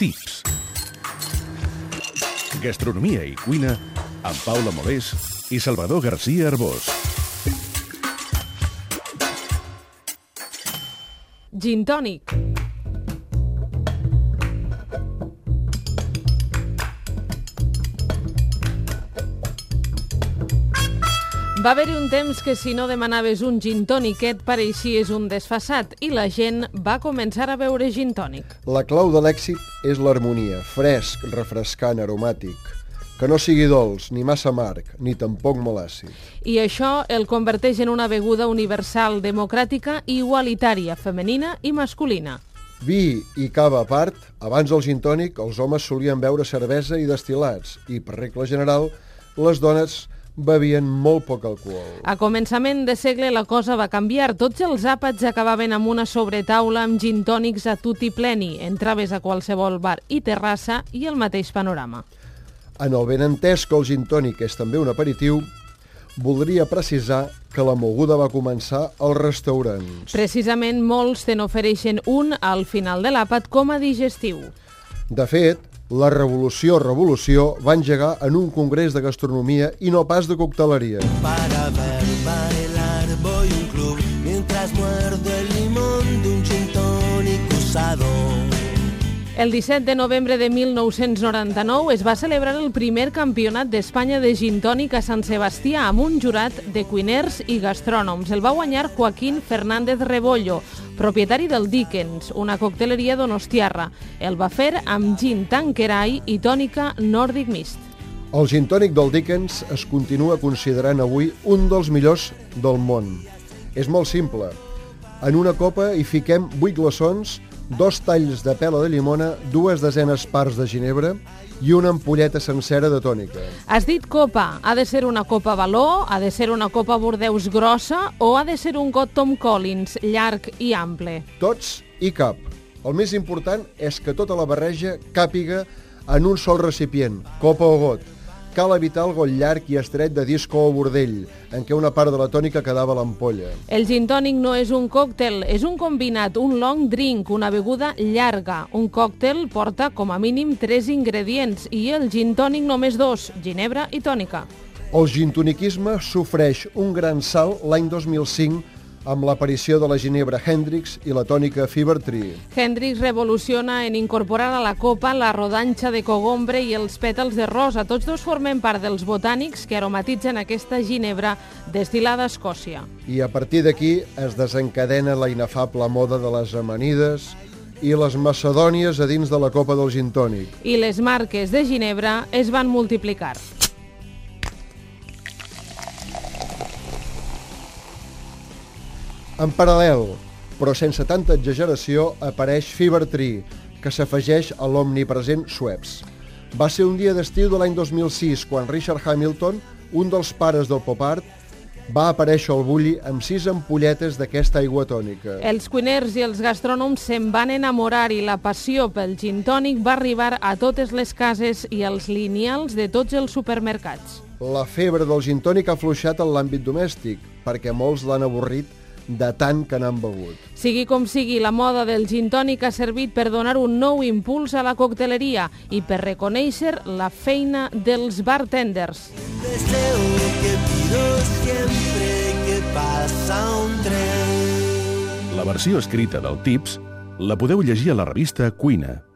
Tips. Gastronomia i cuina amb Paula Molés i Salvador García Arbós. Gin tònic. Va haver-hi un temps que si no demanaves un gin tònic et pareixies un desfasat i la gent va començar a beure gin tònic. La clau de l'èxit és l'harmonia, fresc, refrescant, aromàtic, que no sigui dolç, ni massa amarg, ni tampoc molt àcid. I això el converteix en una beguda universal, democràtica i igualitària, femenina i masculina. Vi i cava a part, abans del gin tònic els homes solien beure cervesa i destil·lats i, per regla general, les dones bevien molt poc alcohol. A començament de segle la cosa va canviar. Tots els àpats acabaven amb una sobretaula amb gin tònics a tutti pleni. Entraves a qualsevol bar i terrassa i el mateix panorama. En el benentès que el gin tònic és també un aperitiu, voldria precisar que la moguda va començar als restaurants. Precisament molts te n'ofereixen un al final de l'àpat com a digestiu. De fet, la revolució va engegar en un congrés de gastronomia i no pas de cocteleria. Para ver bailar voy a un club mientras muerdo el limón de un gin tònic usado. El 17 de novembre de 1999 es va celebrar el primer campionat d'Espanya de gin tònic a Sant Sebastià amb un jurat de cuiners i gastrònoms. El va guanyar Joaquín Fernández Rebollo, propietari del Dickens, una cocteleria donostiarra. El va fer amb gin Tanqueray i tònica Nordic Mist. El gin tònic del Dickens es continua considerant avui un dels millors del món. És molt simple. En una copa hi fiquem 8 glaçons, 2 talls de pela de llimona, 2 desenes parts de ginebra i una ampolleta sencera de tònica. Has dit copa. Ha de ser una copa Való, ha de ser una copa Bordeus grossa o ha de ser un got Tom Collins, llarg i ample? Tots i cap. El més important és que tota la barreja càpiga en un sol recipient, copa o got. Cal evitar el got llarg i estret de disco o bordell, en què una part de la tònica quedava a l'ampolla. El gin tònic no és un còctel, és un combinat, un long drink, una beguda llarga. Un còctel porta com a mínim 3 ingredients i el gin tònic només 2, ginebra i tònica. El gintoniquisme sofreix un gran salt l'any 2005 amb l'aparició de la ginebra Hendrick's i la tònica Fever Tree. Hendrick's revoluciona en incorporar a la copa la rodanxa de cogombre i els pètals de rosa. Tots dos formen part dels botànics que aromatitzen aquesta ginebra destil·lada a Escòcia. I a partir d'aquí es desencadena la inefable moda de les amanides i les macedònies a dins de la copa del gin tònic. I les marques de ginebra es van multiplicar. En paral·lel, però sense tanta exageració, apareix Fever Tree, que s'afegeix a l'omnipresent Schweppes. Va ser un dia d'estiu de l'any 2006, quan Richard Hamilton, un dels pares del pop art, va aparèixer al Bulli amb 6 ampolletes d'aquesta aigua tònica. Els cuiners i els gastrònoms se'n van enamorar i la passió pel gin tònic va arribar a totes les cases i als lineals de tots els supermercats. La febre del gin tònic ha afluixat en l'àmbit domèstic, perquè molts l'han avorrit de tant que n'han begut. Sigui com sigui, la moda del gin tònic ha servit per donar un nou impuls a la cocteleria i per reconèixer la feina dels bartenders. Deseo que pido siempre que pasa un tren. La versió escrita del Tips la podeu llegir a la revista Cuina,